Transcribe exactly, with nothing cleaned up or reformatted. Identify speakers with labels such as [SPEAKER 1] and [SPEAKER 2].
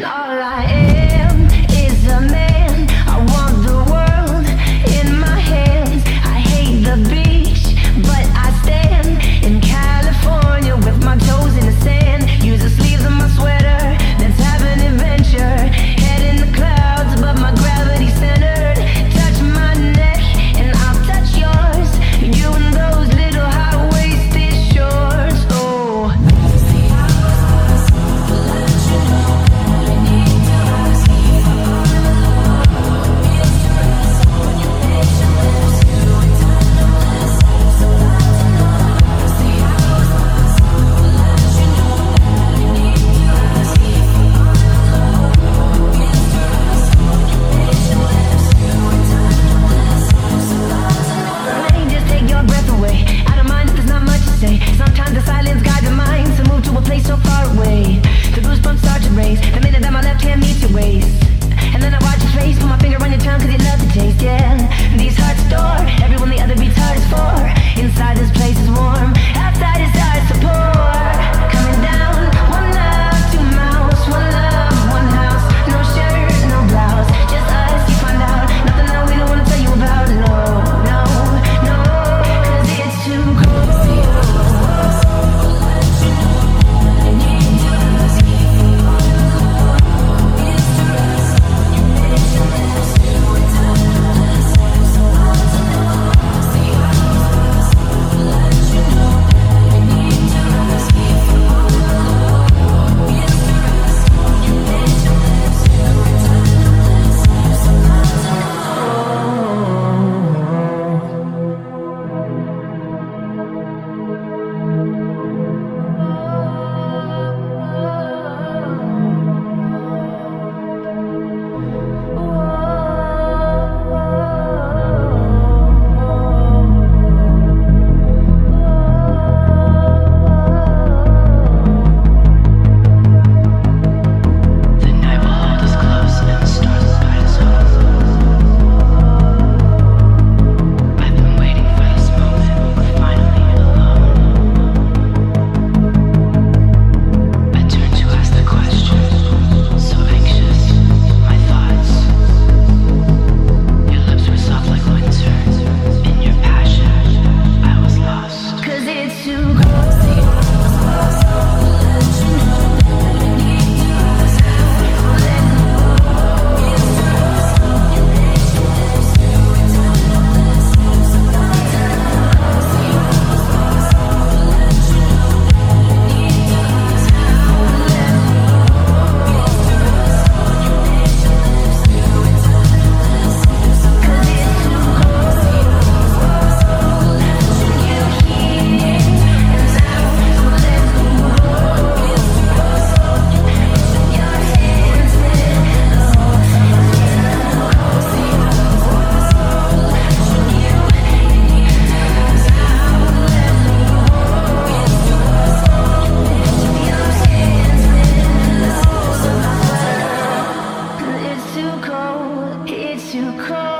[SPEAKER 1] all I am is a man. I want the world in my hands. I hate the beach, but I stand in California with my toes in the sand. Use the sleeves of my sweater, let's have an adventure. Head in the clouds, but my gravity's centered. Touch my neck and I'll touch yours. You and those little high-waisted shorts. Oh, sometimes the silence guides the mind to move to a place so far away. The goosebumps start to raise the minute that my left hand meets your waist. And then I watch your face, put my finger on your tongue cause you love the taste, yeah. These hearts adore everyone the other beats heart is for. Inside this place is warm, outside it starts to pour. Coming down, one love, two mouths, one love, one house. No shirt, no blouse, just us, you find out. Nothing that we don't wanna tell you about, no, no, no. Cause it's too cold. Too cold, it's too cold.